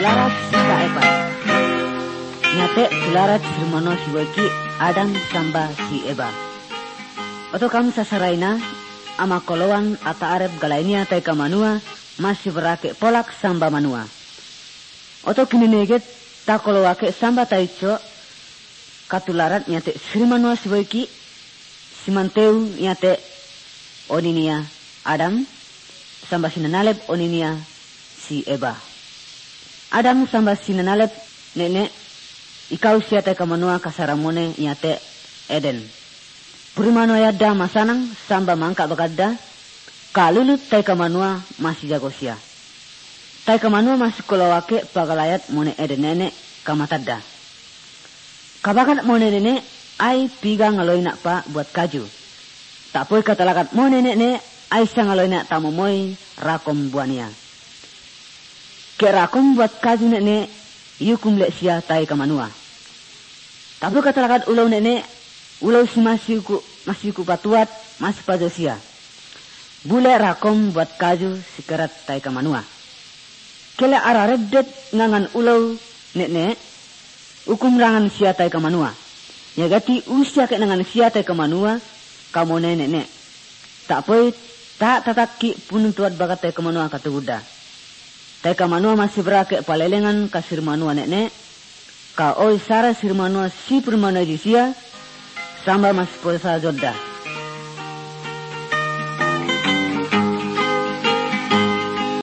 tularat sika epa. Nyate tularat sirmano siwaki Adam samba si Eba. Oto kam sasaraina ama kolowan ata arep galainia taika manua masih berake polak samba manua. Oto kinineget ta kolowake samba taicho katularat nyate sirmano siwaki simanteu nyate oninia Adam samba sinanalep oninia si Eba. Adam samba sinanalep nene ikau siate kamanua kasaramone nyate Eden. Purimano yadda masanang samba mangka bakadda kalulut tai kamanua masih jago sia. Tai kamanua masih kolowake pagalayat mone Eden nene kamatadda. Kabakat mone nene ai piga ngaloina pa buat kaju. Tak poi katalakat mone nene ai sangaloina tamomoy rakom buania. Ke rakom buat kaju nene yukum lek sia tai kamanua. Tapi katalakat ulau nene ulau si masih ku patuat masih pajosia. Bule rakom buat kaju sikerat tai kamanua. Kele ara redet ngangan ulau nene ukum rangan sia tai kamanua. Ya gati usia ke nangan sia tai kamanua kamone nene. Tak poi tak tataki punun tuat bakat tai kamanua katuguda. Tai kamanua masih berake palelengan kasir manua nene. Ka oi sara sirmanua si permana disia samba mas posa jodda.